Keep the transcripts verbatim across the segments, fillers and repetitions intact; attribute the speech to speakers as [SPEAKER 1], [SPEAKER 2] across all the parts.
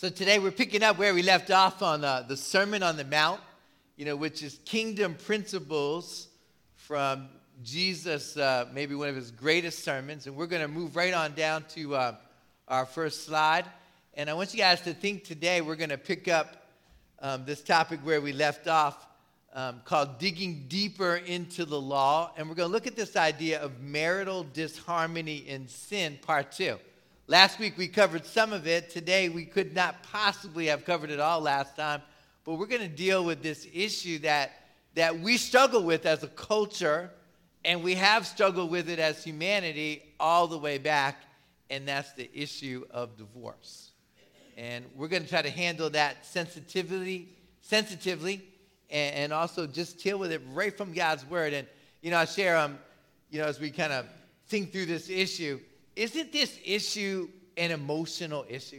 [SPEAKER 1] So today we're picking up where we left off on uh, the Sermon on the Mount, you know, which is kingdom principles from Jesus, uh, maybe one of his greatest sermons. And we're going to move right on down to uh, our first slide. And I want you guys to think today we're going to pick up um, this topic where we left off um, called Digging Deeper into the Law. And we're going to look at this idea of marital disharmony and sin, part two. Last week we covered some of it. Today we could not possibly have covered it all last time. But we're going to deal with this issue that, that we struggle with as a culture, and we have struggled with it as humanity all the way back, and that's the issue of divorce. And we're going to try to handle that sensitively, sensitively, and, and also just deal with it right from God's word. And, you know, I share, um, you know, as we kind of think through this issue, isn't this issue an emotional issue?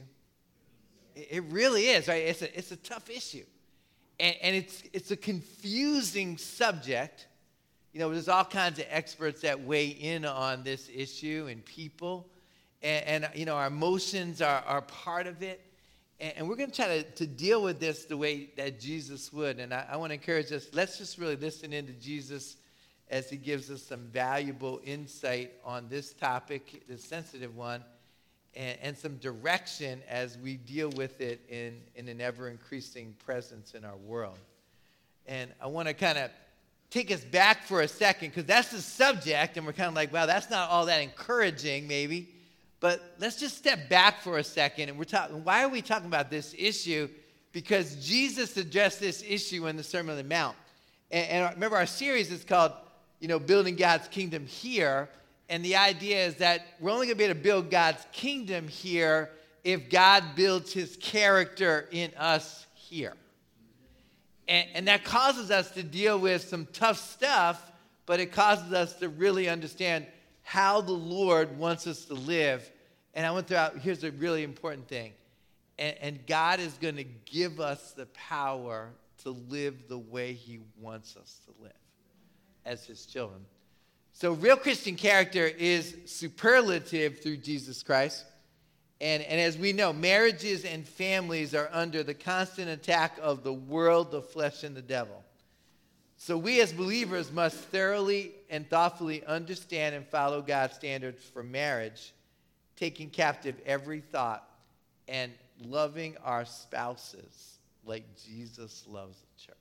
[SPEAKER 1] It really is, right? It's a, it's a tough issue. And, and it's, it's a confusing subject. You know, there's all kinds of experts that weigh in on this issue and people. And, and you know, our emotions are, are part of it. And, and we're going to try to, to deal with this the way that Jesus would. And I, I want to encourage us, let's just really listen into Jesus as he gives us some valuable insight on this topic, this sensitive one, and, and some direction as we deal with it in, in an ever-increasing presence in our world. And I want to kind of take us back for a second, because that's the subject, and we're kind of like, wow, that's not all that encouraging, maybe. But let's just step back for a second, and we're talking, why are we talking about this issue? Because Jesus addressed this issue in the Sermon on the Mount. And, and remember, our series is called, you know, Building God's Kingdom Here. And the idea is that we're only going to be able to build God's kingdom here if God builds his character in us here. And, and that causes us to deal with some tough stuff, but it causes us to really understand how the Lord wants us to live. And I went through, here's a really important thing. And, and God is going to give us the power to live the way he wants us to live as his children. So real Christian character is superlative through Jesus Christ. And, and as we know, marriages and families are under the constant attack of the world, the flesh, and the devil. So we as believers must thoroughly and thoughtfully understand and follow God's standards for marriage, taking captive every thought and loving our spouses like Jesus loves the church.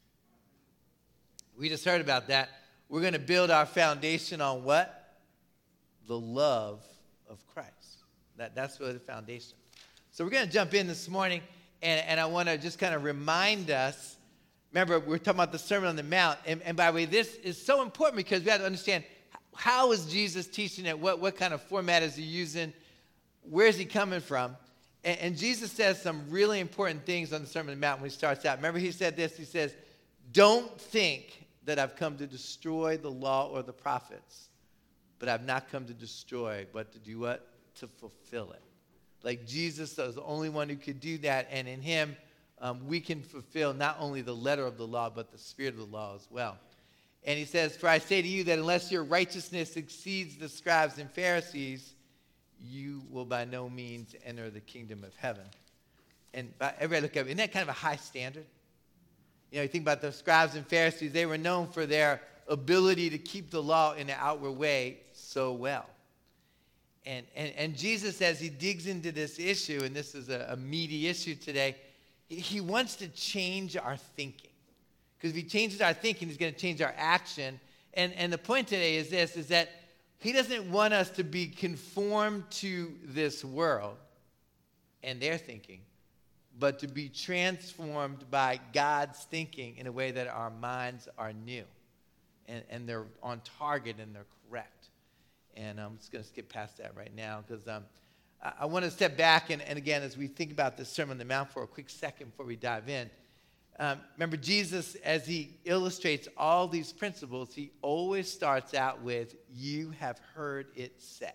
[SPEAKER 1] We just heard about that. We're going to build our foundation on what? The love of Christ. That, that's really the foundation. So we're going to jump in this morning, and, and I want to just kind of remind us. Remember, we're talking about the Sermon on the Mount. And, and by the way, this is so important because we have to understand, how is Jesus teaching it? What, what kind of format is he using? Where is he coming from? And, and Jesus says some really important things on the Sermon on the Mount when he starts out. Remember, he said this. He says, don't think that I've come to destroy the law or the prophets, but I've not come to destroy, but to do what? To fulfill it. Like Jesus is the only one who could do that, and in him, um, we can fulfill not only the letter of the law, but the spirit of the law as well. And he says, for I say to you that unless your righteousness exceeds the scribes and Pharisees, you will by no means enter the kingdom of heaven. And by, everybody look at it. Isn't that kind of a high standard? You know, you think about the scribes and Pharisees, they were known for their ability to keep the law in an outward way so well. And, and, and Jesus, as he digs into this issue, and this is a, a meaty issue today, he, he wants to change our thinking. Because if he changes our thinking, he's going to change our action. And, and the point today is this, is that he doesn't want us to be conformed to this world and their thinking, but to be transformed by God's thinking in a way that our minds are new and, and they're on target and they're correct. And I'm just going to skip past that right now because um, I, I want to step back and, and again, as we think about the Sermon on the Mount for a quick second before we dive in, um, remember Jesus, as he illustrates all these principles, he always starts out with, you have heard it said.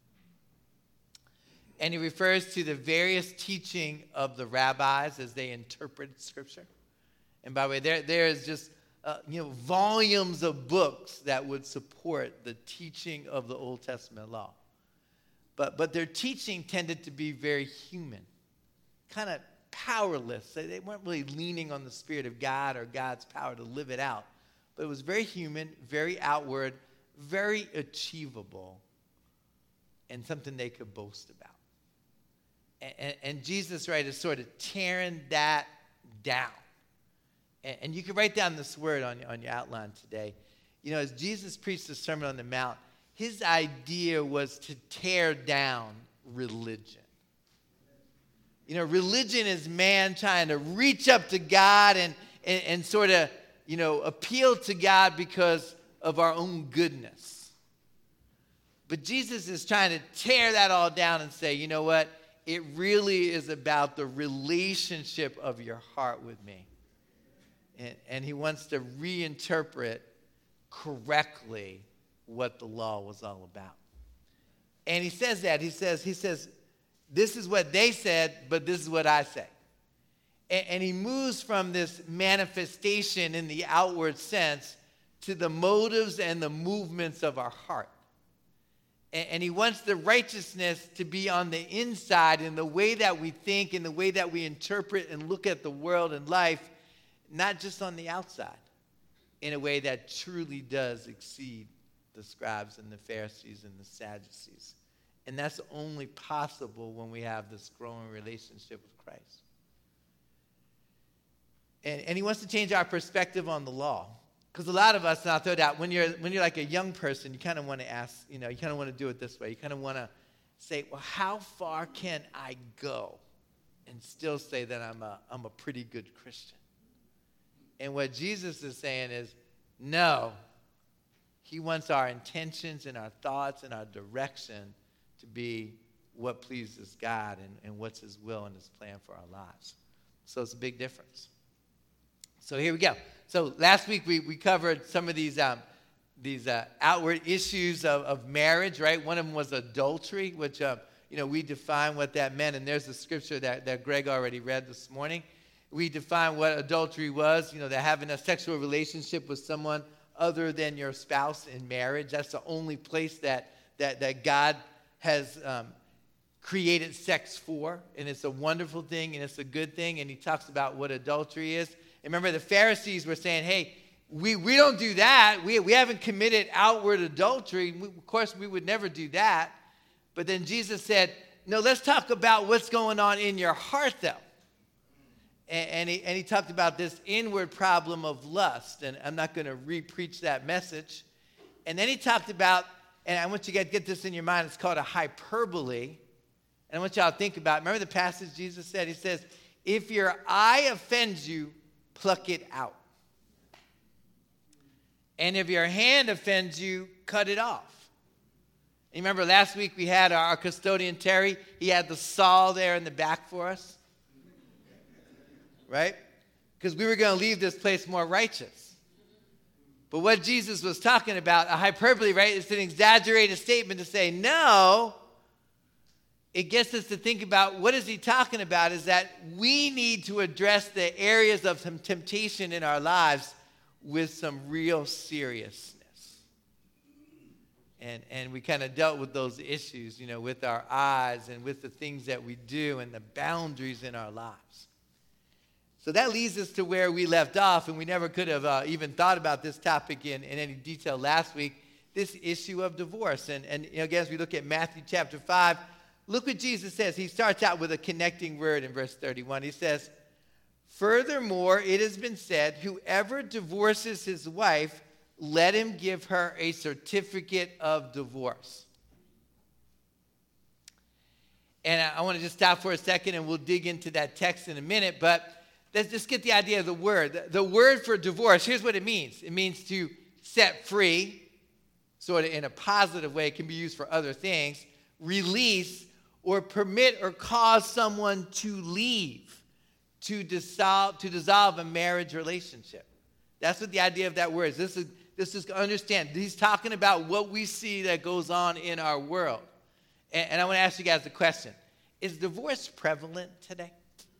[SPEAKER 1] And he refers to the various teaching of the rabbis as they interpret Scripture. And by the way, there, there is just uh, you know volumes of books that would support the teaching of the Old Testament law. But, but their teaching tended to be very human. kind of powerless. They, they weren't really leaning on the Spirit of God or God's power to live it out. But it was very human, very outward, very achievable, and something they could boast about. And, and, and Jesus, right, is sort of tearing that down. And, and you can write down this word on, on your outline today. You know, as Jesus preached the Sermon on the Mount, his idea was to tear down religion. You know, religion is man trying to reach up to God and, and, and sort of, you know, appeal to God because of our own goodness. But Jesus is trying to tear that all down and say, you know what? It really is about the relationship of your heart with me. And, and he wants to reinterpret correctly what the law was all about. And he says that. He says, he says, this is what they said, but this is what I say. And, and he moves from this manifestation in the outward sense to the motives and the movements of our heart. And, and he wants the righteousness to be on the inside in the way that we think, in the way that we interpret and look at the world and life, not just on the outside, in a way that truly does exceed the scribes and the Pharisees and the Sadducees. And that's only possible when we have this growing relationship with Christ. And, and he wants to change our perspective on the law. Because a lot of us, and I'll throw it out, when you're, when you're like a young person, you kind of want to ask, you know, you kind of want to do it this way. You kind of want to say, well, how far can I go and still say that I'm a, I'm a pretty good Christian? And what Jesus is saying is, no. He wants our intentions and our thoughts and our direction to be what pleases God and, and what's his will and his plan for our lives. So it's a big difference. So here we go. So last week we, we covered some of these um, these uh, outward issues of, of marriage, right? One of them was adultery, which, uh, you know, we define what that meant. And there's the scripture that, that Greg already read this morning. We define what adultery was, you know, that having a sexual relationship with someone other than your spouse in marriage. That's the only place that that, that God has um, created sex for. And it's a wonderful thing and it's a good thing. And he talks about what adultery is. And remember, the Pharisees were saying, hey, we, we don't do that. We, we haven't committed outward adultery. We, of course, we would never do that. But then Jesus said, no, let's talk about what's going on in your heart, though. And, and, he, and he talked about this inward problem of lust. And I'm not going to re-preach that message. And then he talked about, and I want you to get, get this in your mind, it's called a hyperbole. And I want y'all to think about it. Remember the passage Jesus said? He says, if your eye offends you, pluck it out. And if your hand offends you, cut it off. And remember last week we had our custodian, Terry. He had the saw there in the back for us. Right? Because we were going to leave this place more righteous. But what Jesus was talking about, a hyperbole, right? It's an exaggerated statement to say, no. It gets us to think about what is he talking about is that we need to address the areas of some temptation in our lives with some real seriousness. And, and we kind of dealt with those issues, you know, with our eyes and with the things that we do and the boundaries in our lives. So that leads us to where we left off, and we never could have uh, even thought about this topic in, in any detail last week, this issue of divorce. And, and you know, again, as we look at Matthew chapter five, look what Jesus says. He starts out with a connecting word in verse thirty-one. He says, furthermore, it has been said, whoever divorces his wife, let him give her a certificate of divorce. And I, I want to just stop for a second, and we'll dig into that text in a minute, but let's just get the idea of the word. The, the word for divorce, here's what it means. It means to set free, sort of in a positive way. It can be used for other things. Release, or permit or cause someone to leave, to dissolve, to dissolve a marriage relationship. That's what the idea of that word is. This is, this is understand. He's talking about what we see that goes on in our world. And, and I want to ask you guys a question. Is divorce prevalent today?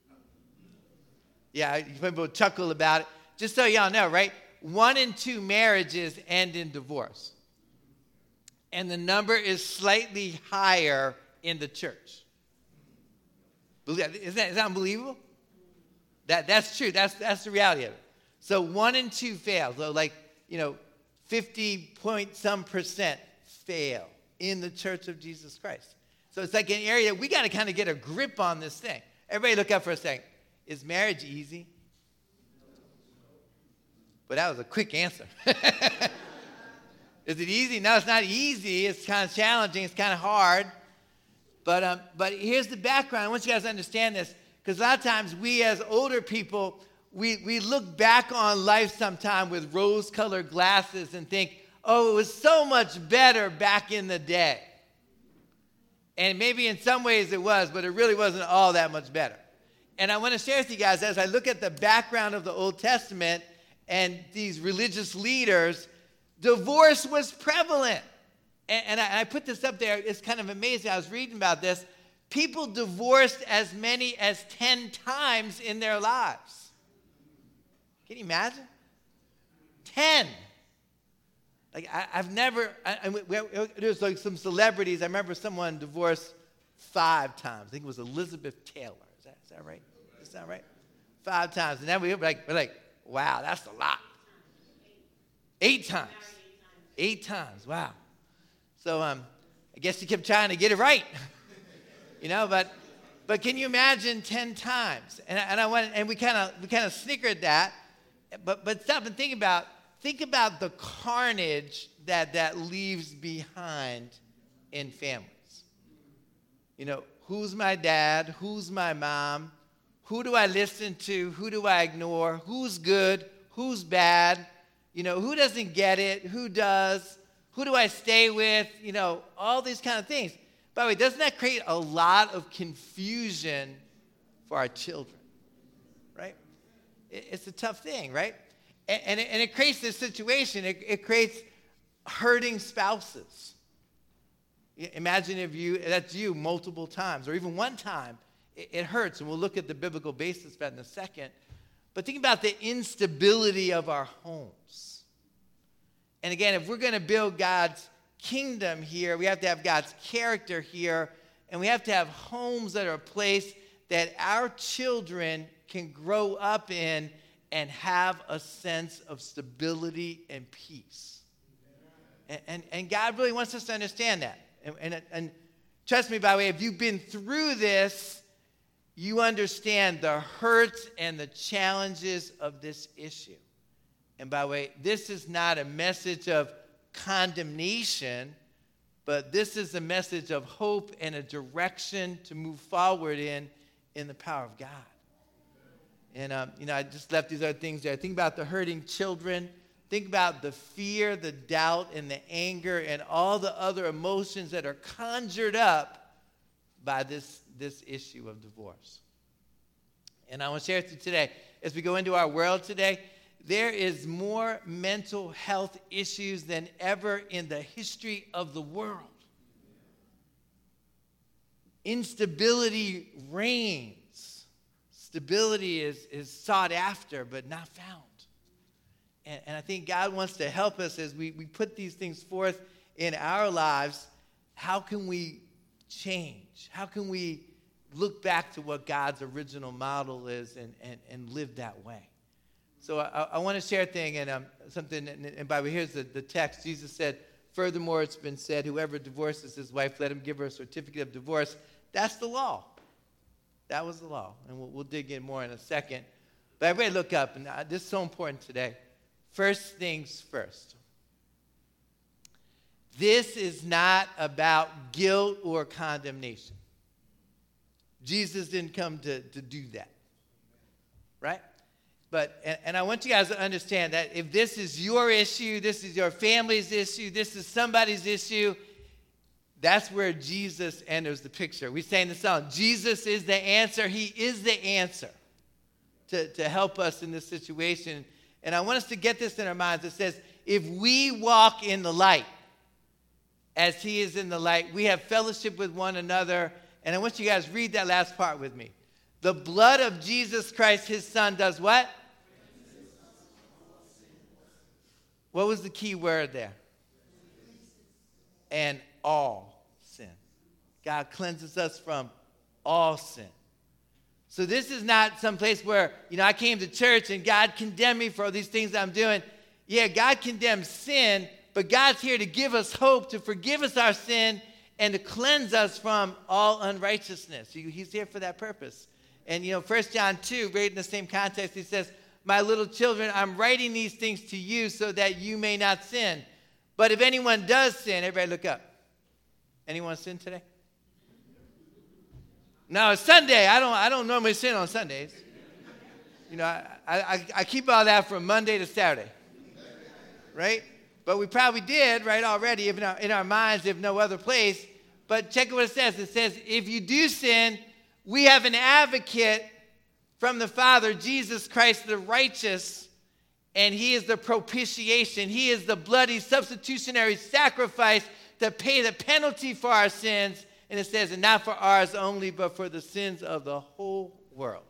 [SPEAKER 1] Yeah, people chuckle about it. Just so y'all know, right? One in two marriages end in divorce. And the number is slightly higher in the church. Isn't that, is that unbelievable? That, that's true. That's, that's the reality of it. So one in two fail. So like, you know, fifty point some percent fail in the Church of Jesus Christ. So it's like an area that we got to kind of get a grip on this thing. Everybody look up for a second. Is marriage easy? But that was a quick answer. Is it easy? No, it's not easy. It's kind of challenging. It's kind of hard. But, um, but here's the background. I want you guys to understand this, because a lot of times we as older people, we, we look back on life sometime with rose-colored glasses and think, oh, it was so much better back in the day. And maybe in some ways it was, but it really wasn't all that much better. And I want to share with you guys, as I look at the background of the Old Testament and these religious leaders, divorce was prevalent. And, and I, I put this up there. It's kind of amazing. I was reading about this. People divorced as many as ten times in their lives. Can you imagine? ten. Like, I, I've never, I, I, we, there's like some celebrities. I remember someone divorced five times. I think it was Elizabeth Taylor. Is that, is that right? Does that sound right? Five times. And then we were like, we're like, wow, that's a lot. Eight times. Eight times. Wow. So um, I guess you kept trying to get it right. You know, but but can you imagine ten times? And, and I went, and we kind of we kind of snickered at that. But but stop and think about think about the carnage that that leaves behind in families. You know, who's my dad? Who's my mom? Who do I listen to? Who do I ignore? Who's good? Who's bad? You know, who doesn't get it? Who does? Who do I stay with? You know, all these kind of things. By the way, doesn't that create a lot of confusion for our children? Right? It's a tough thing, right? And, and, it, and it creates this situation. It, it creates hurting spouses. Imagine if you, that's you multiple times, or even one time. It, it hurts, and we'll look at the biblical basis of that in a second. But think about the instability of our homes. And again, if we're going to build God's kingdom here, we have to have God's character here, and we have to have homes that are a place that our children can grow up in and have a sense of stability and peace. And, and, and God really wants us to understand that. And, and, and trust me, by the way, if you've been through this, you understand the hurts and the challenges of this issue. And by the way, this is not a message of condemnation, but this is a message of hope and a direction to move forward in, in the power of God. And, um, you know, I just left these other things there. Think about the hurting children. Think about the fear, the doubt, and the anger, and all the other emotions that are conjured up by this, this issue of divorce. And I want to share with you today, as we go into our world today, there is more mental health issues than ever in the history of the world. Instability reigns. Stability is, is sought after, but not found. And, and I think God wants to help us as we, we put these things forth in our lives. How can we change? How can we look back to what God's original model is and, and, and live that way? So I, I want to share a thing, and um, something, and, and by the way, here's the, the text. Jesus said, furthermore, it's been said, whoever divorces his wife, let him give her a certificate of divorce. That's the law. That was the law. And we'll, we'll dig in more in a second. But everybody look up, and uh, this is so important today. First things first. This is not about guilt or condemnation. Jesus didn't come to, to do that. Right? But, and, and I want you guys to understand that if this is your issue, this is your family's issue, this is somebody's issue, that's where Jesus enters the picture. We sang the song, Jesus is the answer. He is the answer to, to help us in this situation. And I want us to get this in our minds. It says, if we walk in the light, as he is in the light, we have fellowship with one another. And I want you guys to read that last part with me. The blood of Jesus Christ, his son, does what? What was the key word there? And all sin. God cleanses us from all sin. So this is not some place where, you know, I came to church and God condemned me for all these things I'm doing. Yeah, God condemns sin, but God's here to give us hope, to forgive us our sin, and to cleanse us from all unrighteousness. He's here for that purpose. And, you know, First John two, right in the same context, he says, my little children, I'm writing these things to you so that you may not sin. But if anyone does sin, everybody look up. Anyone sin today? No, it's Sunday. I don't, I don't normally sin on Sundays. You know, I, I, I keep all that from Monday to Saturday. Right? But we probably did, right, already in our, in our minds, if no other place. But check what it says. It says, if you do sin, we have an advocate from the Father, Jesus Christ the righteous, and he is the propitiation. He is the bloody substitutionary sacrifice to pay the penalty for our sins. And it says, and not for ours only, but for the sins of the whole world.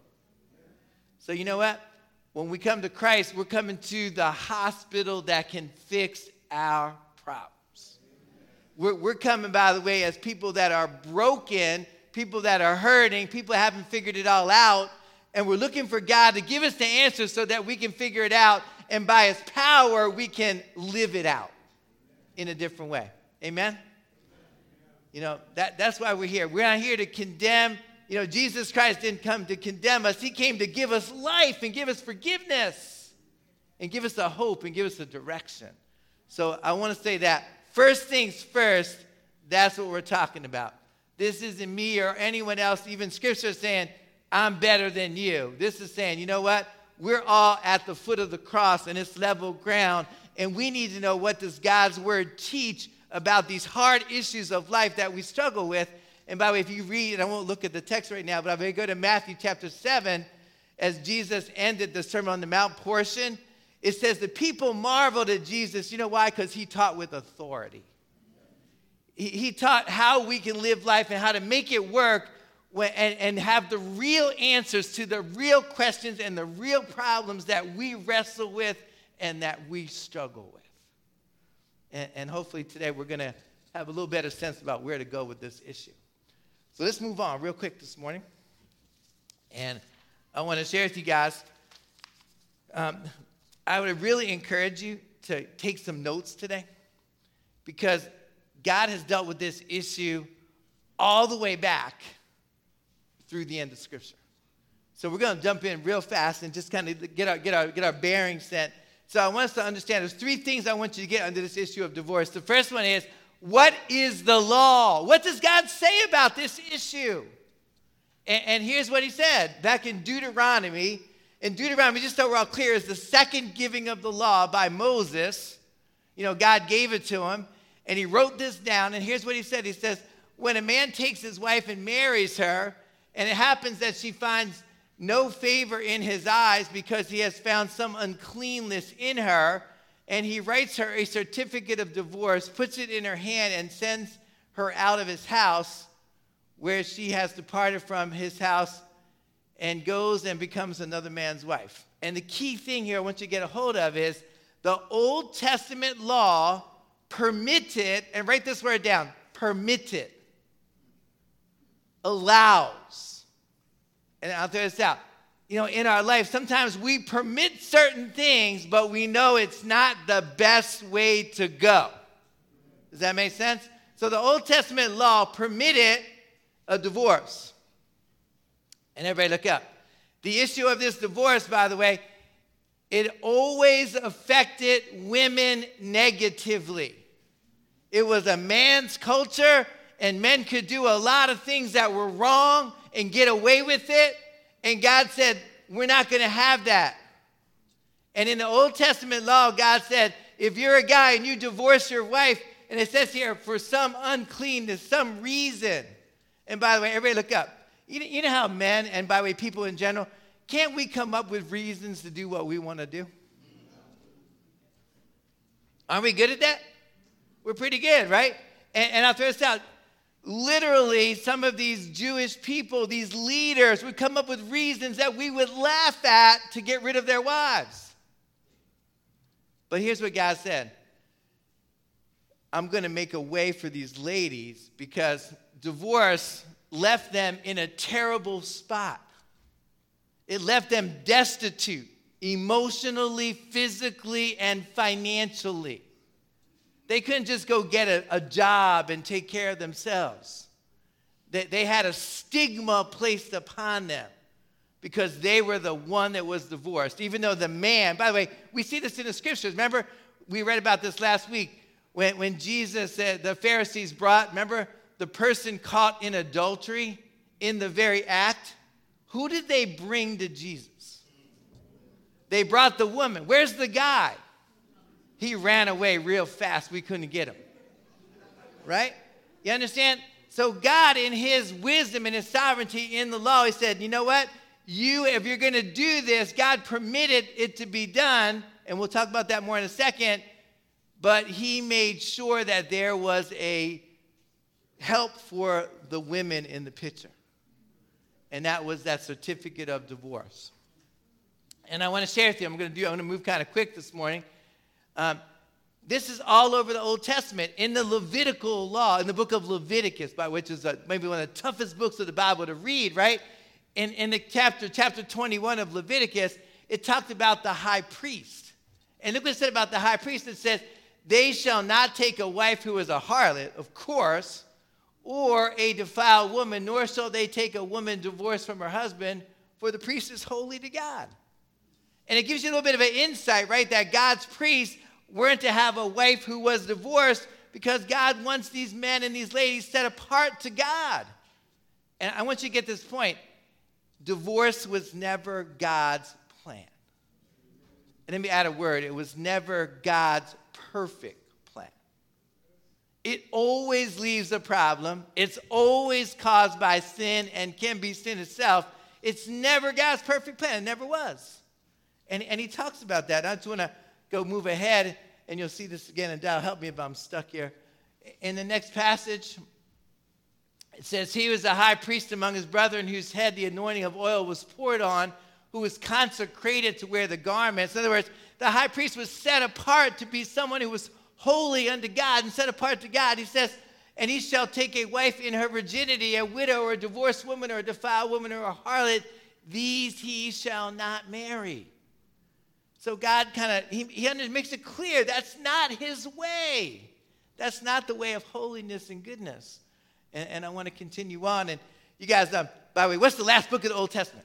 [SPEAKER 1] So you know what? When we come to Christ, we're coming to the hospital that can fix our problems. We're, we're coming, by the way, as people that are broken, people that are hurting, people that haven't figured it all out. And we're looking for God to give us the answers so that we can figure it out. And by his power, we can live it out in a different way. Amen? You know, that, that's why we're here. We're not here to condemn. You know, Jesus Christ didn't come to condemn us. He came to give us life and give us forgiveness and give us a hope and give us a direction. So I want to say that first things first, that's what we're talking about. This isn't me or anyone else. Even Scripture is saying, I'm better than you. This is saying, you know what? We're all at the foot of the cross and it's level ground. And we need to know, what does God's word teach about these hard issues of life that we struggle with. And by the way, if you read, and I won't look at the text right now, but I'm going to go to Matthew chapter seven, as Jesus ended the Sermon on the Mount portion. It says the people marveled at Jesus. You know why? Because he taught with authority. He, he taught how we can live life and how to make it work when, and, and have the real answers to the real questions and the real problems that we wrestle with and that we struggle with. And, and hopefully today we're going to have a little better sense about where to go with this issue. So let's move on real quick this morning. And I want to share with you guys, um, I would really encourage you to take some notes today, because God has dealt with this issue all the way back through the end of Scripture. So we're going to jump in real fast and just kind of get our, get our, get our bearings set. So I want us to understand there's three things I want you to get under this issue of divorce. The first one is, what is the law? What does God say about this issue? And, and here's what he said back in Deuteronomy. In Deuteronomy, just so we're all clear, is the second giving of the law by Moses. You know, God gave it to him, and he wrote this down. And here's what he said. He says, when a man takes his wife and marries her, and it happens that she finds no favor in his eyes because he has found some uncleanness in her, and he writes her a certificate of divorce, puts it in her hand, and sends her out of his house where she has departed from his house and goes and becomes another man's wife. And the key thing here I want you to get a hold of is the Old Testament law permitted, and write this word down, permitted, allows. And I'll throw this out. You know, in our life, sometimes we permit certain things, but we know it's not the best way to go. Does that make sense? So the Old Testament law permitted a divorce. And everybody look up. The issue of this divorce, by the way, it always affected women negatively. It was a man's culture, and men could do a lot of things that were wrong and get away with it. And God said, we're not going to have that. And in the Old Testament law, God said, if you're a guy and you divorce your wife, and it says here, for some uncleanness, some reason. And by the way, everybody look up. You know, you know how men, and by the way, people in general, can't we come up with reasons to do what we want to do? Aren't we good at that? We're pretty good, right? And, and I'll throw this out. Literally, some of these Jewish people, these leaders, would come up with reasons that we would laugh at to get rid of their wives. But here's what God said. I'm going to make a way for these ladies because divorce left them in a terrible spot. It left them destitute, emotionally, physically, and financially. They couldn't just go get a, a job and take care of themselves. They, they had a stigma placed upon them because they were the one that was divorced. Even though the man, by the way, we see this in the scriptures. Remember, we read about this last week when, when Jesus said, the Pharisees brought, remember, the person caught in adultery in the very act. Who did they bring to Jesus? They brought the woman. Where's the guy? He ran away real fast. We couldn't get him. Right? You understand? So God, in his wisdom and his sovereignty in the law, he said, you know what? You, if you're going to do this, God permitted it to be done, and we'll talk about that more in a second, but he made sure that there was a help for the women in the picture. And that was that certificate of divorce. And I want to share with you, I'm going to do, I'm going to move kind of quick this morning. Um, this is all over the Old Testament. In the Levitical law, in the book of Leviticus, by which is a, maybe one of the toughest books of the Bible to read, right? In, in the chapter, chapter twenty-one of Leviticus, it talked about the high priest. And look what it said about the high priest. It says, they shall not take a wife who is a harlot, of course, or a defiled woman, nor shall they take a woman divorced from her husband, for the priest is holy to God. And it gives you a little bit of an insight, right, that God's priests weren't to have a wife who was divorced because God wants these men and these ladies set apart to God. And I want you to get this point. Divorce was never God's plan. And let me add a word. It was never God's perfect plan. It always leaves a problem. It's always caused by sin and can be sin itself. It's never God's perfect plan. It never was. And, and he talks about that. I just want to go move ahead, and you'll see this again, and Dow, help me if I'm stuck here. In the next passage, it says, he was a high priest among his brethren whose head the anointing of oil was poured on, who was consecrated to wear the garments. In other words, the high priest was set apart to be someone who was holy unto God and set apart to God. He says, and he shall take a wife in her virginity, a widow or a divorced woman or a defiled woman or a harlot. These he shall not marry. So God kind of, he, he makes it clear that's not his way. That's not the way of holiness and goodness. And, and I want to continue on. And you guys, um, by the way, what's the last book of the Old Testament?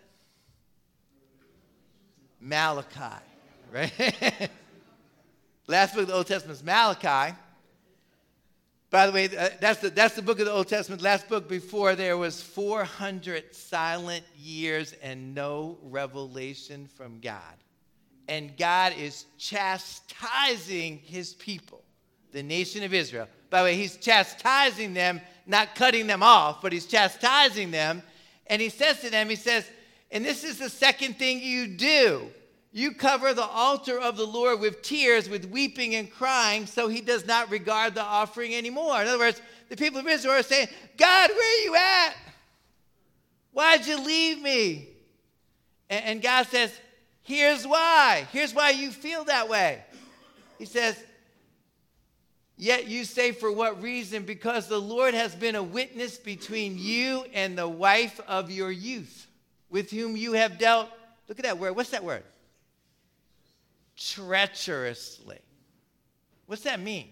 [SPEAKER 1] Malachi, right? Last book of the Old Testament is Malachi. By the way, uh, that's the, that's the book of the Old Testament, last book before there was four hundred silent years and no revelation from God. And God is chastising his people, the nation of Israel. By the way, he's chastising them, not cutting them off, but he's chastising them. And he says to them, he says, and this is the second thing you do. You cover the altar of the Lord with tears, with weeping and crying, so he does not regard the offering anymore. In other words, the people of Israel are saying, God, where are you at? Why'd you leave me? And, and God says, here's why. Here's why you feel that way. He says, yet you say, for what reason? Because the Lord has been a witness between you and the wife of your youth, with whom you have dealt. Look at that word. What's that word? Treacherously. What's that mean?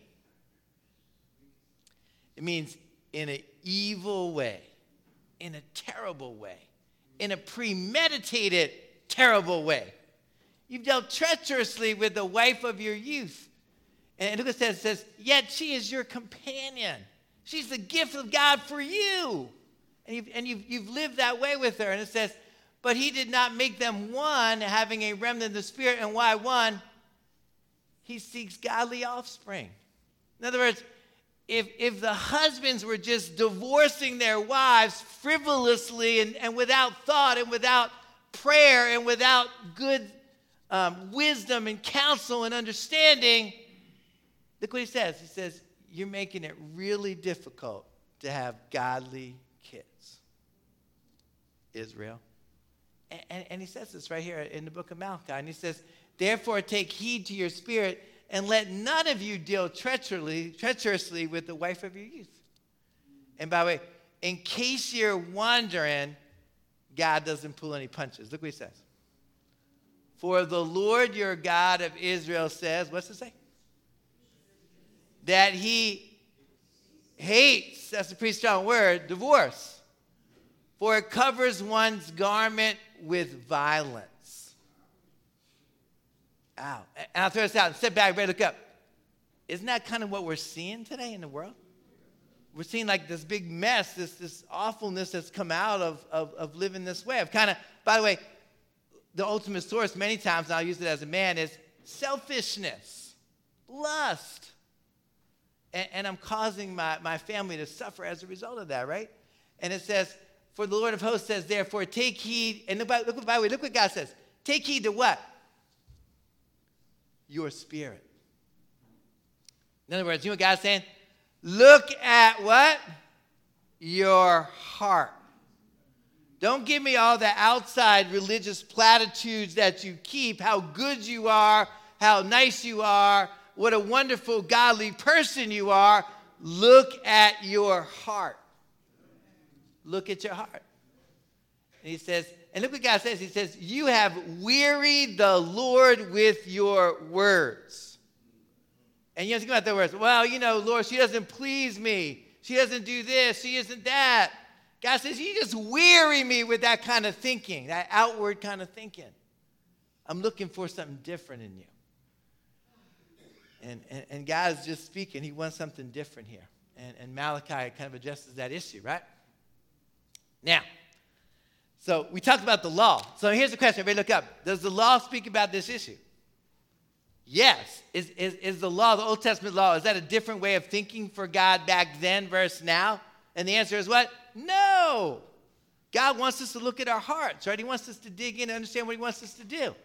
[SPEAKER 1] It means in an evil way, in a terrible way, in a premeditated, terrible way. You've dealt treacherously with the wife of your youth. And look what it says. It says, yet she is your companion. She's the gift of God for you. And, you've, and you've, you've lived that way with her. And it says, but he did not make them one, having a remnant of the Spirit. And why one? He seeks godly offspring. In other words, if, if the husbands were just divorcing their wives frivolously and, and without thought and without prayer and without good um, wisdom and counsel and understanding, look what he says. He says, you're making it really difficult to have godly kids, Israel. And, and, and he says this right here in the book of Malachi. And he says, therefore take heed to your spirit, and let none of you deal treacherously, treacherously with the wife of your youth. And by the way, in case you're wondering, God doesn't pull any punches. Look what he says. For the Lord your God of Israel says, what's it say? That he hates, that's a pretty strong word, divorce. For it covers one's garment with violence. Ow. And I'll throw this out and step back, everybody look up. Isn't that kind of what we're seeing today in the world? We're seeing like this big mess, this, this awfulness that's come out of, of, of living this way. I've kind of, by the way, the ultimate source many times, and I'll use it as a man, is selfishness, lust. And, and I'm causing my, my family to suffer as a result of that, right? And it says, for the Lord of hosts says, therefore, take heed. And look, look, by the way, look what God says. Take heed to what? Your spirit. In other words, you know what God's saying? Look at what? Your heart. Don't give me all the outside religious platitudes that you keep, how good you are, how nice you are, what a wonderful, godly person you are. Look at your heart. Look at your heart. And he says, and look what God says. He says, you have wearied the Lord with your words. And you know, think about the words. Well, you know, Lord, she doesn't please me. She doesn't do this. She isn't that. God says, you just weary me with that kind of thinking, that outward kind of thinking. I'm looking for something different in you. And, and, and God is just speaking. He wants something different here. And, and Malachi kind of addresses that issue, right? Now, so we talked about the law. So here's the question. Everybody look up. Does the law speak about this issue? Yes. Is, is, is the law, the Old Testament law, is that a different way of thinking for God back then versus now? And the answer is what? No. God wants us to look at our hearts, right? He wants us to dig in and understand what he wants us to do.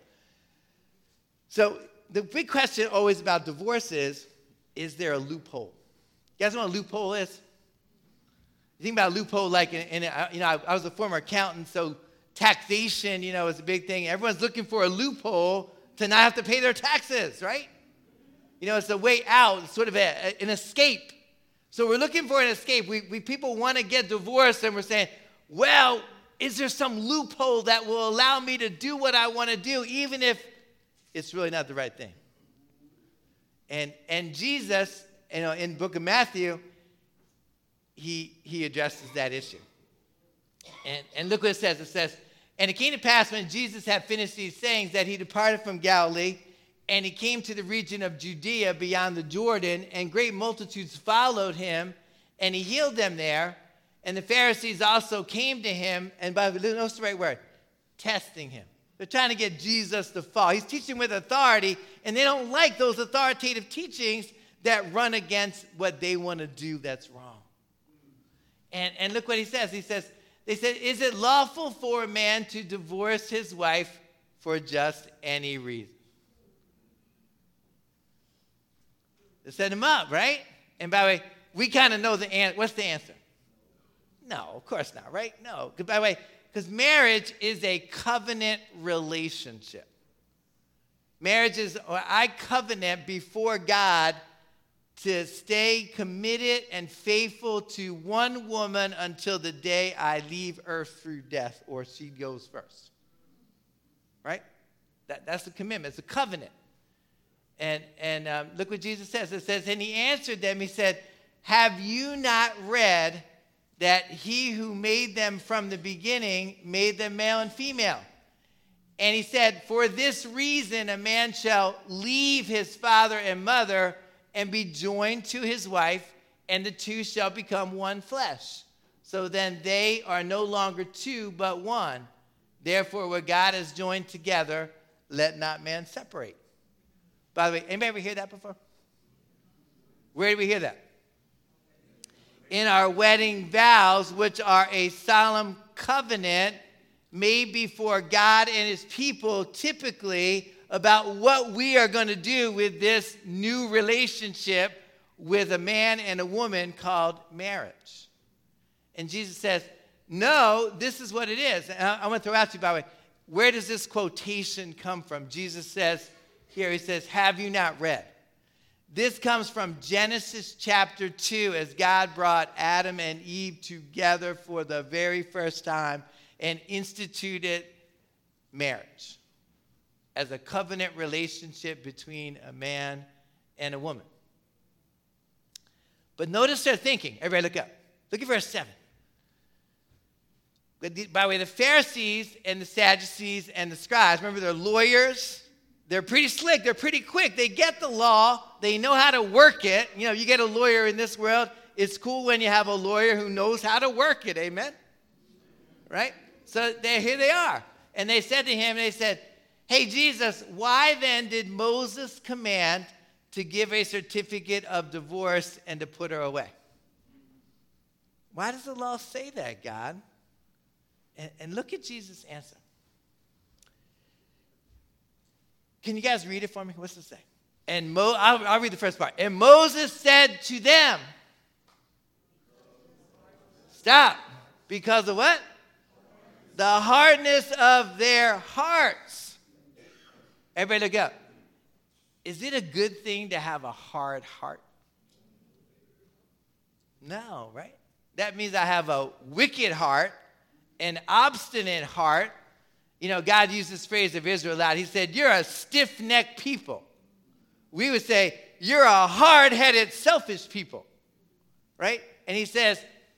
[SPEAKER 1] So the big question always about divorce is, is there a loophole? You guys know what a loophole is? You think about a loophole like, in, in a, you know, I, I was a former accountant, so taxation, you know, is a big thing. Everyone's looking for a loophole to not have to pay their taxes, right? You know, it's a way out, it's sort of a, a, an escape. So we're looking for an escape. We, we people want to get divorced, and we're saying, well, is there some loophole that will allow me to do what I want to do, even if it's really not the right thing? And and Jesus, you know, in the book of Matthew, he he addresses that issue. And and look what it says. It says, and it came to pass when Jesus had finished these sayings that he departed from Galilee, and he came to the region of Judea beyond the Jordan, and great multitudes followed him, and he healed them there. And the Pharisees also came to him, and by the what's the right word? Testing him. They're trying to get Jesus to fall. He's teaching with authority, and they don't like those authoritative teachings that run against what they want to do that's wrong. And, and look what he says. He says, they said, is it lawful for a man to divorce his wife for just any reason? They set him up, right? And by the way, we kind of know the answer. What's the answer? No, of course not, right? No. By the way, because marriage is a covenant relationship. Marriage is, or I covenant before God to stay committed and faithful to one woman until the day I leave earth through death, or she goes first. Right? That, that's the commitment. It's a covenant. And, and um, look what Jesus says. It says, and he answered them, he said, have you not read that he who made them from the beginning made them male and female? And he said, for this reason a man shall leave his father and mother and be joined to his wife, and the two shall become one flesh. So then they are no longer two, but one. Therefore, what God has joined together, let not man separate. By the way, anybody ever hear that before? Where did we hear that? In our wedding vows, which are a solemn covenant made before God and his people, typically about what we are going to do with this new relationship with a man and a woman called marriage. And Jesus says, no, this is what it is. And I, I want to throw out to you, by the way, where does this quotation come from? Jesus says here, he says, have you not read? This comes from Genesis chapter two, as God brought Adam and Eve together for the very first time. and instituted marriage as a covenant relationship between a man and a woman. But notice their thinking. Everybody look up. Look at verse seven. By the way, the Pharisees and the Sadducees and the scribes, remember they're lawyers. They're pretty slick. They're pretty quick. They get the law. They know how to work it. You know, you get a lawyer in this world. It's cool when you have a lawyer who knows how to work it. Amen? Right? So they, here they are. And they said to him, they said, hey, Jesus, why then did Moses command to give a certificate of divorce and to put her away? Why does the law say that, God? And, and look at Jesus' answer. Can you guys read it for me? What's it say? And Mo, I'll, I'll read the first part. And Moses said to them, stop. Because of what? The hardness of their hearts. Everybody look up. Is it a good thing to have a hard heart? No, right? That means I have a wicked heart, an obstinate heart. You know, God used this phrase of Israel a lot. He said, you're a stiff-necked people. We would say, you're a hard-headed, selfish people, right? And he says,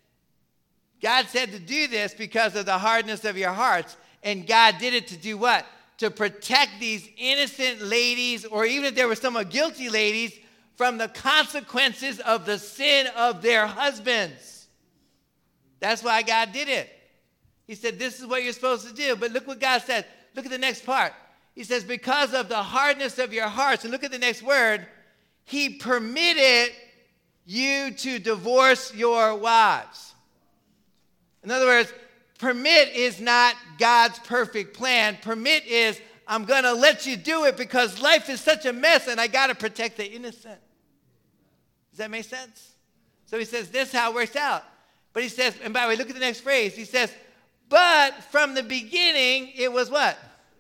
[SPEAKER 1] God said to do this because of the hardness of your hearts. And God did it to do what? To protect these innocent ladies, or even if there were some guilty ladies, from the consequences of the sin of their husbands. That's why God did it. He said, this is what you're supposed to do. But look what God said. Look at the next part. He says, because of the hardness of your hearts. And look at the next word. He permitted you to divorce your wives. In other words, permit is not God's perfect plan. Permit is, I'm going to let you do it because life is such a mess and I got to protect the innocent. Does that make sense? So he says, this is how it works out. But he says, and by the way, look at the next phrase. He says, but from the beginning, it was what?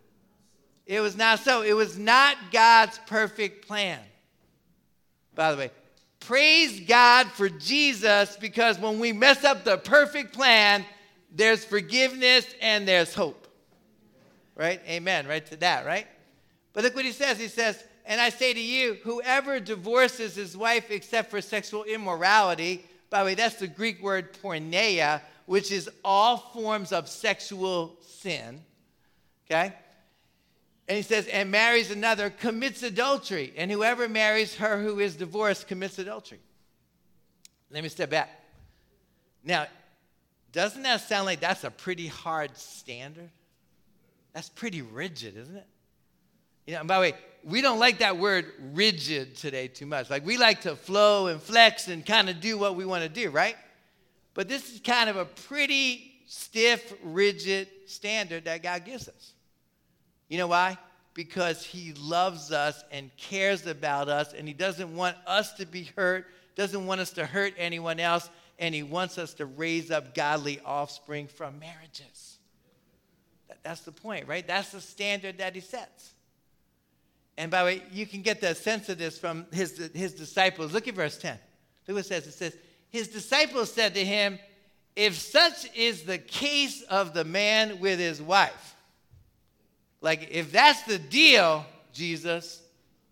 [SPEAKER 1] It was not so. It was not God's perfect plan. By the way, praise God for Jesus, because when we mess up the perfect plan, there's forgiveness and there's hope. Right? Amen. Right to that, right? But look what he says. He says, and I say to you, whoever divorces his wife except for sexual immorality, by the way, that's the Greek word porneia, which is all forms of sexual sin, okay? And he says, and marries another, commits adultery. And whoever marries her who is divorced commits adultery. Let me step back. Now, doesn't that sound like that's a pretty hard standard? That's pretty rigid, isn't it? You know, and by the way, we don't like that word rigid today too much. Like, we like to flow and flex and kind of do what we want to do, right? But this is kind of a pretty stiff, rigid standard that God gives us. You know why? Because he loves us and cares about us, and he doesn't want us to be hurt, doesn't want us to hurt anyone else, and he wants us to raise up godly offspring from marriages. That, that's the point, right? That's the standard that he sets. And by the way, you can get the sense of this from his, his disciples. Look at verse ten. Look what it says. It says, his disciples said to him, if such is the case of the man with his wife, like if that's the deal, Jesus,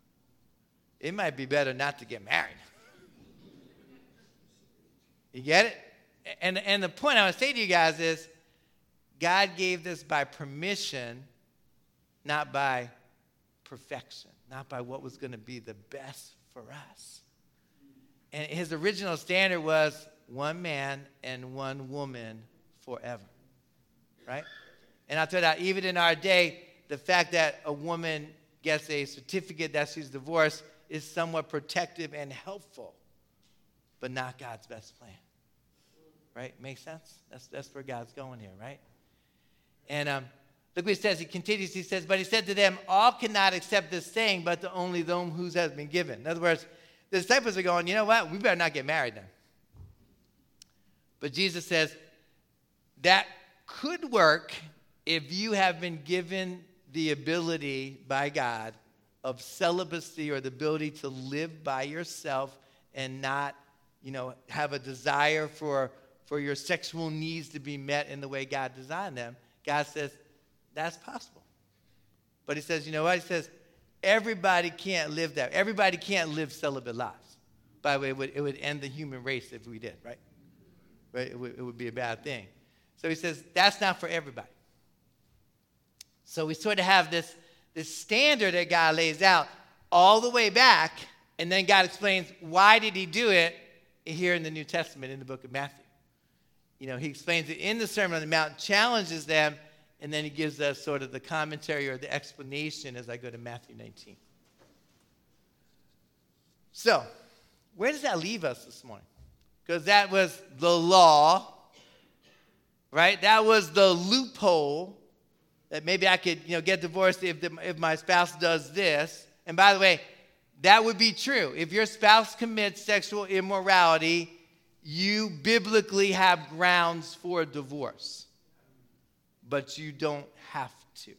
[SPEAKER 1] it might be better not to get married. You get it? And, and the point I want to say to you guys is, God gave this by permission, not by perfection, not by what was going to be the best for us. And his original standard was one man and one woman forever, right? And I'll tell you that even in our day, the fact that a woman gets a certificate that she's divorced is somewhat protective and helpful, but not God's best plan, right? Makes sense? That's, that's where God's going here, right? And um, look what he says. He continues. He says, but he said to them, all cannot accept this saying, but to only them whose has been given. In other words, the disciples are going, you know what? We better not get married then. But Jesus says, that could work if you have been given the ability by God of celibacy, or the ability to live by yourself and not, you know, have a desire for, for your sexual needs to be met in the way God designed them, God says, that's possible. But he says, you know what? He says, everybody can't live that. Everybody can't live celibate lives. By the way, it would, it would end the human race if we did, right? Right? It would, it would be a bad thing. So he says, that's not for everybody. So we sort of have this, this standard that God lays out all the way back, and then God explains why did he do it here in the New Testament in the book of Matthew. You know, he explains it in the Sermon on the Mount, challenges them, and then he gives us sort of the commentary or the explanation as I go to Matthew nineteen. So, where does that leave us this morning? Because that was the law, right? That was the loophole that maybe I could, you know, get divorced if, the, if my spouse does this. And by the way, that would be true. If your spouse commits sexual immorality, you biblically have grounds for divorce. But you don't have to.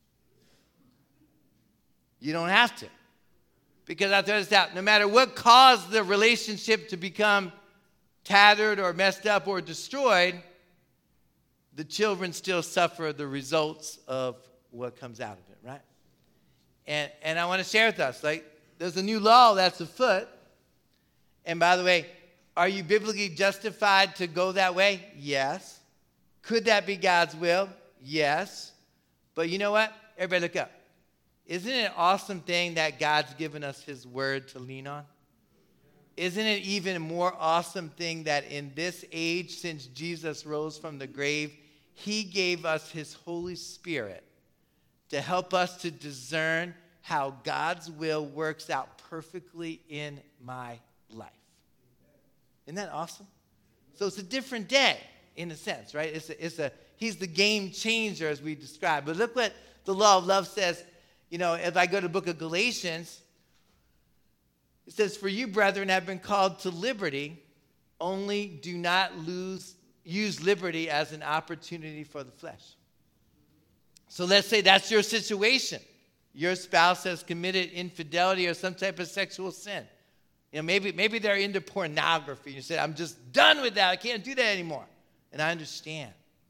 [SPEAKER 1] You don't have to. Because I throw this out, no matter what caused the relationship to become tattered or messed up or destroyed, the children still suffer the results of what comes out of it, right? And and I want to share with us, like, there's a new law that's afoot. And by the way, are you biblically justified to go that way? Yes. Could that be God's will? Yes. But you know what? Everybody look up. Isn't it an awesome thing that God's given us his word to lean on? Isn't it even a more awesome thing that in this age, since Jesus rose from the grave, he gave us his Holy Spirit to help us to discern how God's will works out perfectly in my life. Isn't that awesome? So it's a different day in a sense, right? It's a, it's a, he's the game changer as we described. But look what the law of love says. You know, if I go to the book of Galatians, it says, for you, brethren, have been called to liberty, only do not lose, use liberty as an opportunity for the flesh. So let's say that's your situation. Your spouse has committed infidelity or some type of sexual sin. You know, maybe, maybe they're into pornography. You say, I'm just done with that. I can't do that anymore. And I understand.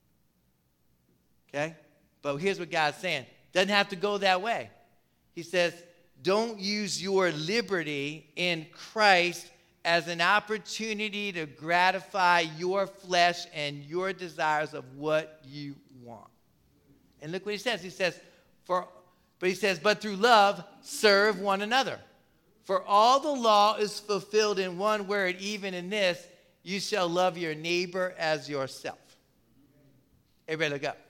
[SPEAKER 1] Okay? But here's what God's saying. Doesn't have to go that way. He says, don't use your liberty in Christ as an opportunity to gratify your flesh and your desires of what you want. And look what he says. He says, for, but he says, but through love, serve one another. For all the law is fulfilled in one word, even in this, you shall love your neighbor as yourself. Everybody look up.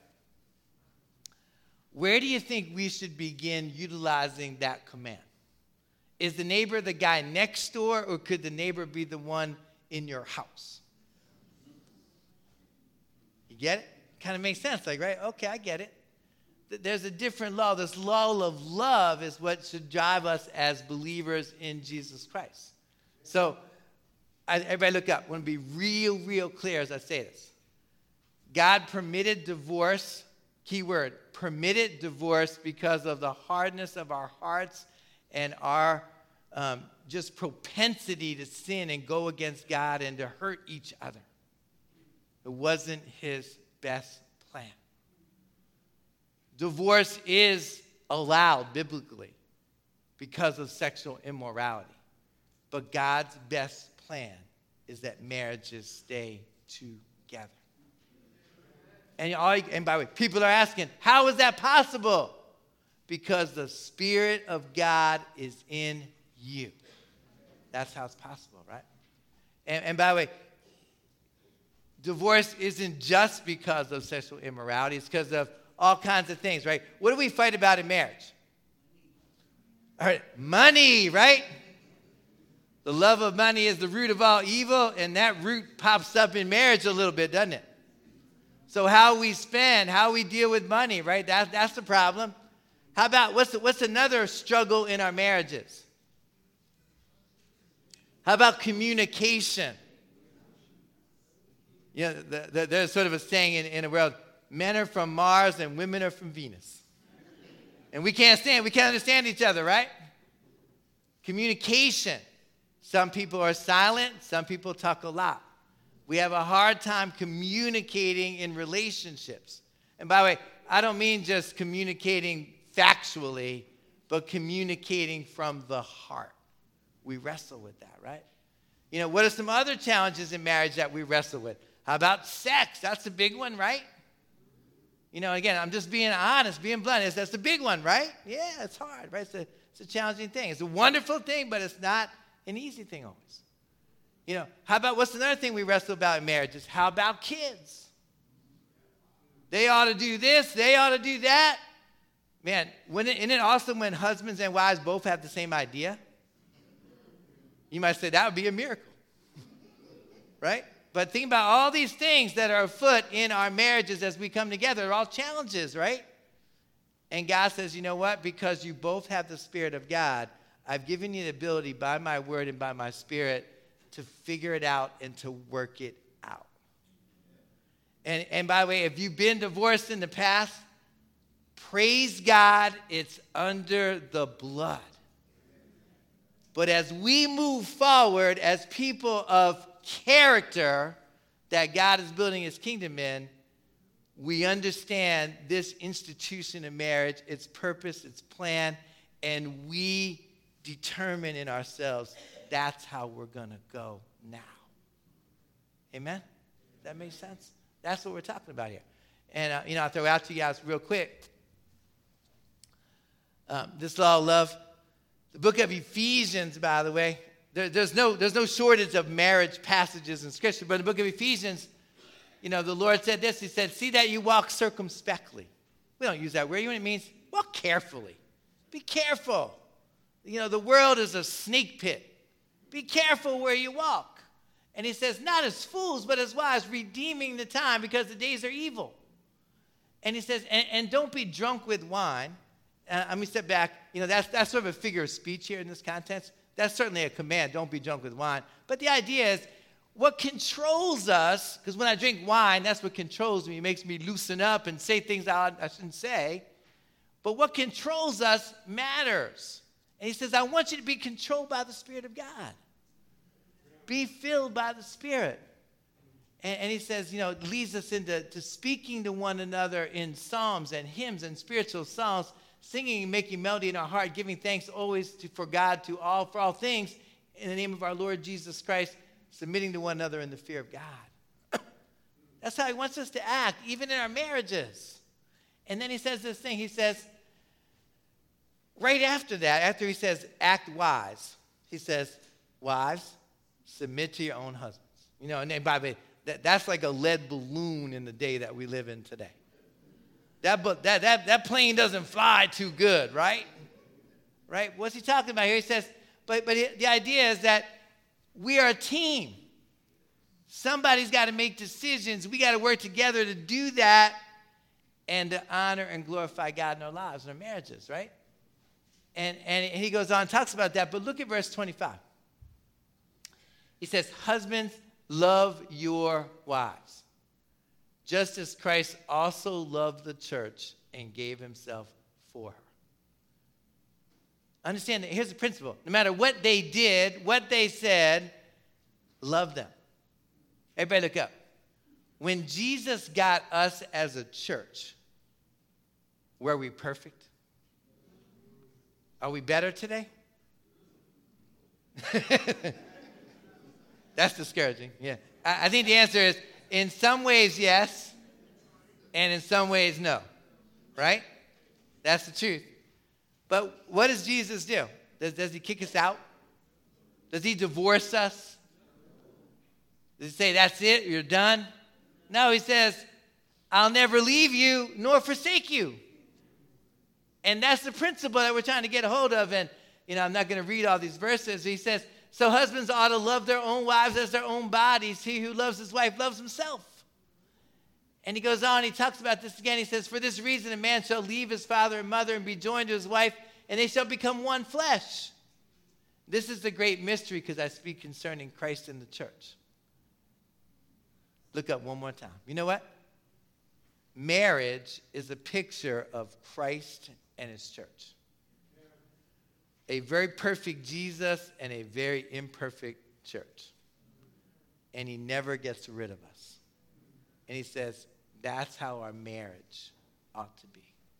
[SPEAKER 1] Where do you think we should begin utilizing that command? Is the neighbor the guy next door, or could the neighbor be the one in your house? You get it? Kind of makes sense, like, right? Okay, I get it. There's a different law. This law of love is what should drive us as believers in Jesus Christ. So, I, everybody look up. I want to be real, real clear as I say this. God permitted divorce, key word, permitted divorce because of the hardness of our hearts and our um, just propensity to sin and go against God and to hurt each other. It wasn't his best plan. Divorce is allowed biblically because of sexual immorality. But God's best plan is that marriages stay together. And, all, and by the way, people are asking, how is that possible? Because the Spirit of God is in you. That's how it's possible, right? And, and by the way, divorce isn't just because of sexual immorality. It's because of all kinds of things, right? What do we fight about in marriage? All right, money, right? The love of money is the root of all evil, and that root pops up in marriage a little bit, doesn't it? So how we spend, how we deal with money, right? That, that's the problem. How about, what's, what's another struggle in our marriages? How about communication? You know, the, the, there's sort of a saying in, in the world, men are from Mars and women are from Venus. And we can't stand, we can't understand each other, right? Communication. Some people are silent, some people talk a lot. We have a hard time communicating in relationships. And by the way, I don't mean just communicating factually, but communicating from the heart. We wrestle with that, right? You know, what are some other challenges in marriage that we wrestle with? How about sex? That's a big one, right? You know, again, I'm just being honest, being blunt. It's, that's a big one, right? Yeah, it's hard, right? It's a, it's a challenging thing. It's a wonderful thing, but it's not an easy thing always. You know, how about, what's another thing we wrestle about in marriage is how about kids? They ought to do this, they ought to do that. Man, when it, isn't it awesome when husbands and wives both have the same idea? You might say that would be a miracle, right? But think about all these things that are afoot in our marriages as we come together. They're all challenges, right? And God says, you know what? Because you both have the Spirit of God, I've given you the ability by my word and by my Spirit to figure it out and to work it out. And, and by the way, if you've been divorced in the past, praise God, it's under the blood. But as we move forward as people of character that God is building his kingdom in, we understand this institution of marriage, its purpose, its plan, and we determine in ourselves that's how we're going to go now. Amen? That makes sense? That's what we're talking about here. And, uh, you know, I'll throw out to you guys real quick. Um, this law of love. The book of Ephesians, by the way, there, there's, no, there's no shortage of marriage passages in Scripture, but in the book of Ephesians, you know, the Lord said this. He said, see that you walk circumspectly. We don't use that word. You know what it means? Walk carefully. Be careful. You know, the world is a snake pit. Be careful where you walk. And he says, not as fools, but as wise, redeeming the time because the days are evil. And he says, and, and don't be drunk with wine. Uh, let me step back. You know, that's, that's sort of a figure of speech here in this context. That's certainly a command. Don't be drunk with wine. But the idea is what controls us, because when I drink wine, that's what controls me. It makes me loosen up and say things I, I shouldn't say. But what controls us matters. And he says, I want you to be controlled by the Spirit of God. Be filled by the Spirit. And, and he says, you know, it leads us into to speaking to one another in psalms and hymns and spiritual songs, singing and making melody in our heart, giving thanks always to, for God to all, for all things, in the name of our Lord Jesus Christ, submitting to one another in the fear of God. That's how he wants us to act, even in our marriages. And then he says this thing, he says, right after that, after he says, act wise, he says, wives, submit to your own husbands. You know, and then, by the way, that, that's like a lead balloon in the day that we live in today. That, that, that, that plane doesn't fly too good, right? Right? What's he talking about here? He says, but, but the idea is that we are a team. Somebody's got to make decisions. We got to work together to do that and to honor and glorify God in our lives and our marriages, right? And, and he goes on and talks about that, but look at verse twenty-five. He says, husbands, love your wives, just as Christ also loved the church and gave himself for her. Understand that here's the principle. No matter what they did, what they said, love them. Everybody look up. When Jesus got us as a church, were we perfect? Are we better today? That's discouraging, yeah. I, I think the answer is, in some ways, yes, and in some ways, no, right? That's the truth. But what does Jesus do? Does, does he kick us out? Does he divorce us? Does he say, that's it, you're done? No, he says, I'll never leave you nor forsake you. And that's the principle that we're trying to get a hold of. And, you know, I'm not going to read all these verses. He says, so husbands ought to love their own wives as their own bodies. He who loves his wife loves himself. And he goes on, he talks about this again. He says, for this reason, a man shall leave his father and mother and be joined to his wife, and they shall become one flesh. This is the great mystery, because I speak concerning Christ and the church. Look up one more time. You know what? Marriage is a picture of Christ and his church. A very perfect Jesus and a very imperfect church. and he never gets rid of us. And he says, that's how our marriage ought to be.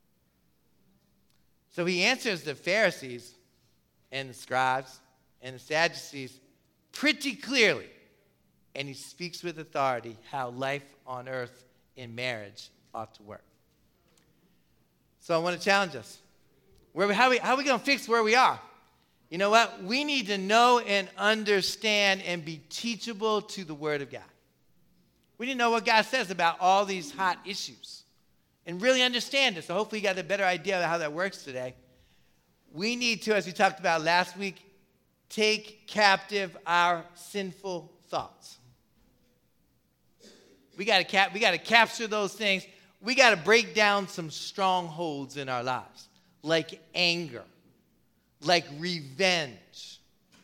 [SPEAKER 1] So he answers the Pharisees and the scribes and the Sadducees pretty clearly. And he speaks with authority how life on earth in marriage ought to work. So I want to challenge us. Where we, how, we, how are we going to fix where we are? You know what? We need to know and understand and be teachable to the Word of God. We need to know what God says about all these hot issues and really understand it. So hopefully you got a better idea of how that works today. We need to, as we talked about last week, take captive our sinful thoughts. We got to cap- we got to capture those things. We got to break down some strongholds in our lives, like anger, like revenge,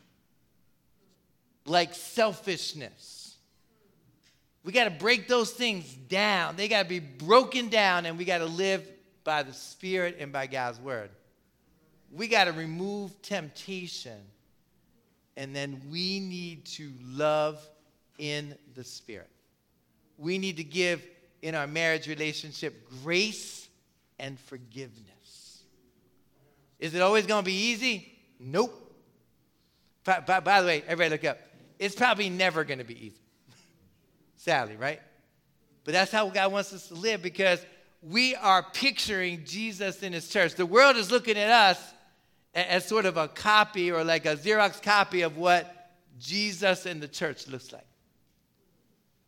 [SPEAKER 1] like selfishness. We got to break those things down. They got to be broken down, and we got to live by the Spirit and by God's Word. We got to remove temptation, and then we need to love in the Spirit. We need to give in our marriage relationship grace and forgiveness. Is it always going to be easy? Nope. By, by, by the way, everybody look up. It's probably never going to be easy. Sadly, right? But that's how God wants us to live, because we are picturing Jesus in his church. The world is looking at us as sort of a copy or like a Xerox copy of what Jesus and the church looks like.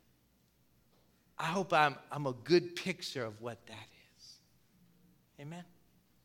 [SPEAKER 1] I hope I'm, I'm a good picture of what that is. Amen.